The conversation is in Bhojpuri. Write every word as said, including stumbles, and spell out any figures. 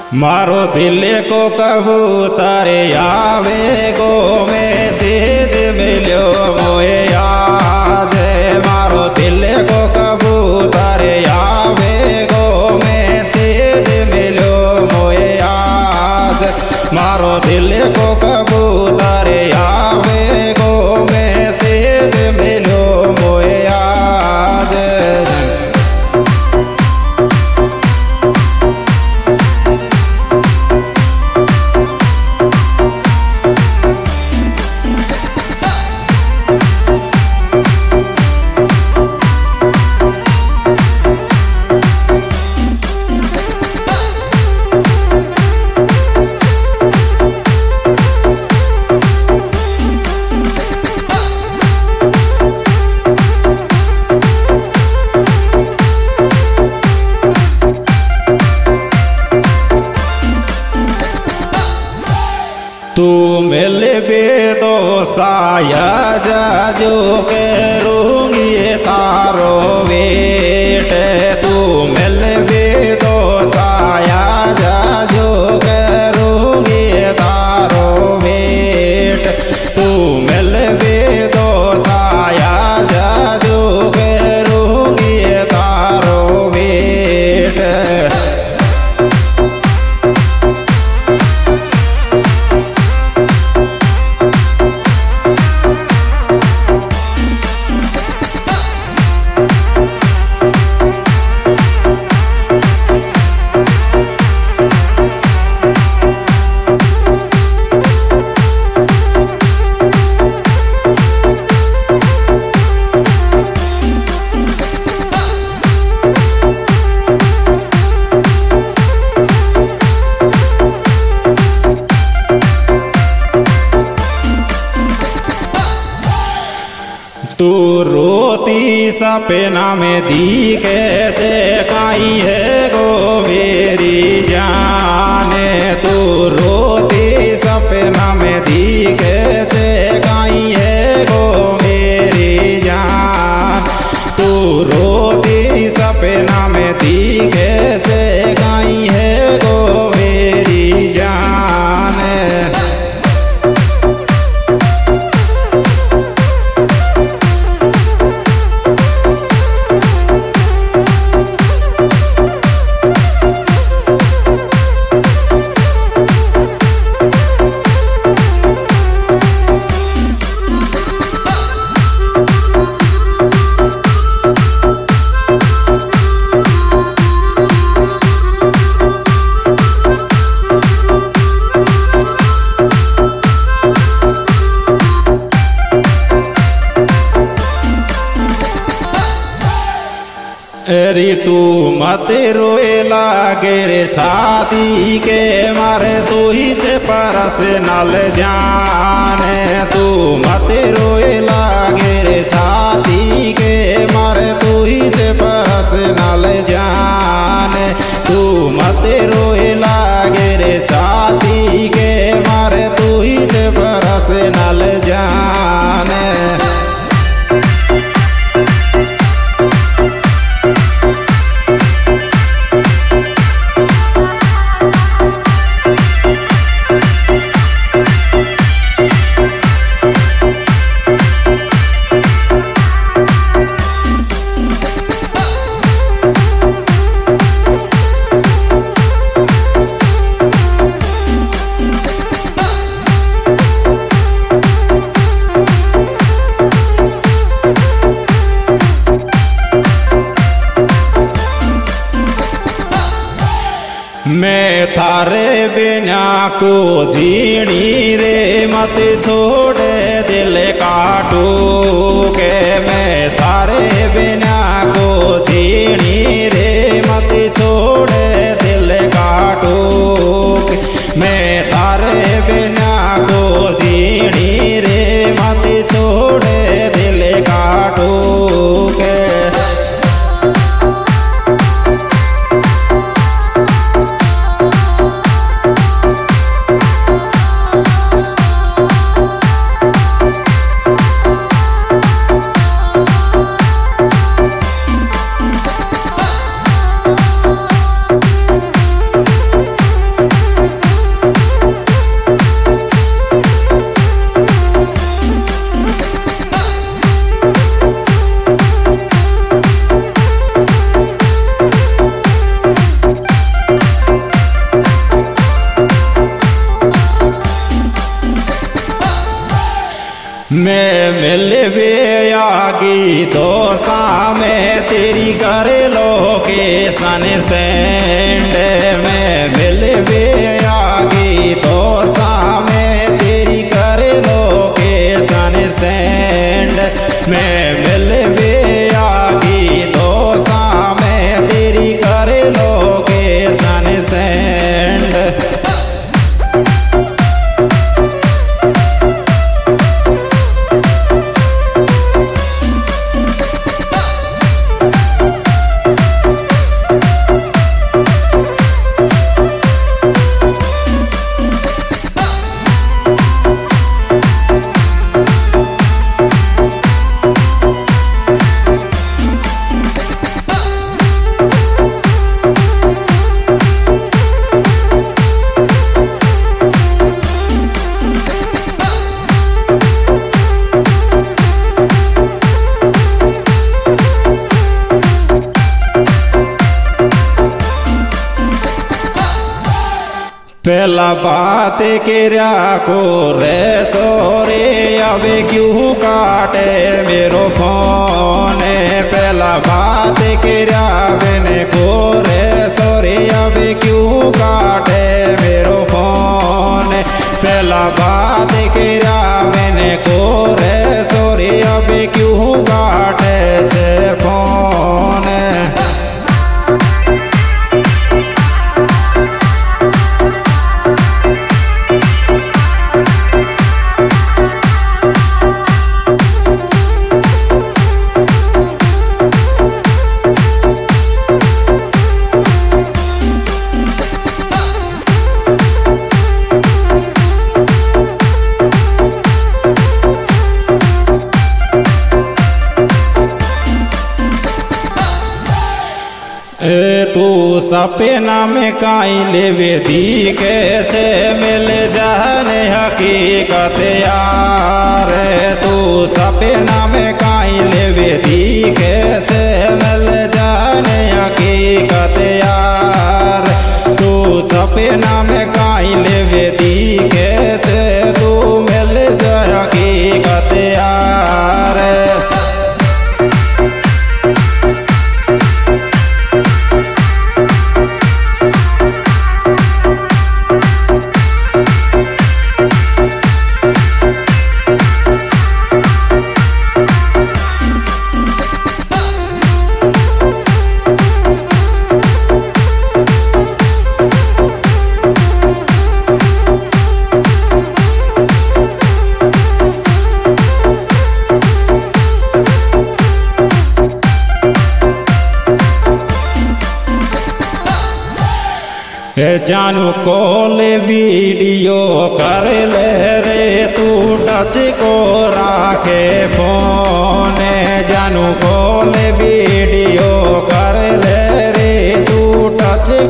मारो दिल को कबूतर आवे गो मैसेज मिलो मोए आज। मारो दिल को कबूतर आवे गो मैसेज मिलो मोए आज। मारो दिल को कबूतर आवे गो मैसेज मिलो मोए आज। तू मिल बेदो साया जो करूँगी तारो वेट। तू मिल बेदो साया जो करूँगी तारो वेट। तू मिल बेदो साया जो करूँगी तारो वेट। तू रोती सपना में दिखे चे काई है गो मेरी जान। तू रोती सपना में दिखे चे काई है गो मेरी जान। तू रोती सपना में दिखे चे काई है गो मेरी जान। री तू मत रोए लागे रे छाती के मारे तू ही चे परस नल जाने। तू मत रोए लागे रे छाती के मारे तू ही चे परस नल जाने। तू मत रोए लागे रे छाती के मारे तू ही चे परस नल जाने। मैं थारे बिना को जीनी रे मत छोड़े दिल काटू के। मैं थारे बिना को जीनी रे मत छोड़े दिल काटू के। मैं थारे बिना को जीनी रे मत छोड़े दिल काटू के। मैं मिल वे आगी तो सामे तेरी करे लोकेशन सेंड। मैं मिल वे आगी तो सामे तेरी करे लोकेशन सेंड। मैं मिल वे आगी तो सामे तेरी करे लोकेशन सेंड। पहला बात केरा को रे चोरे अबे क्यों काटे मेरो फोन। पहला बात केरा मैंने को रे चोरे अबे क्यों काटे मेरो फोन। पहला बात केरा मैंने को रे चोरे अबे क्यों काटे जे फोन। ए तू सपना में काई लेवे दिखे छे मिल जाने हकीकत यार। तू सपना में काई लेवे दिखे छे मिल जाने हकीकत यार। तू सपना में काई लेवे दिखे छे तू मिल जा हकीकत यार। जानू कॉल वीडियो कर ले रे तू टच को राखे फोन। जानू कॉल वीडियो कर ले रे तू टच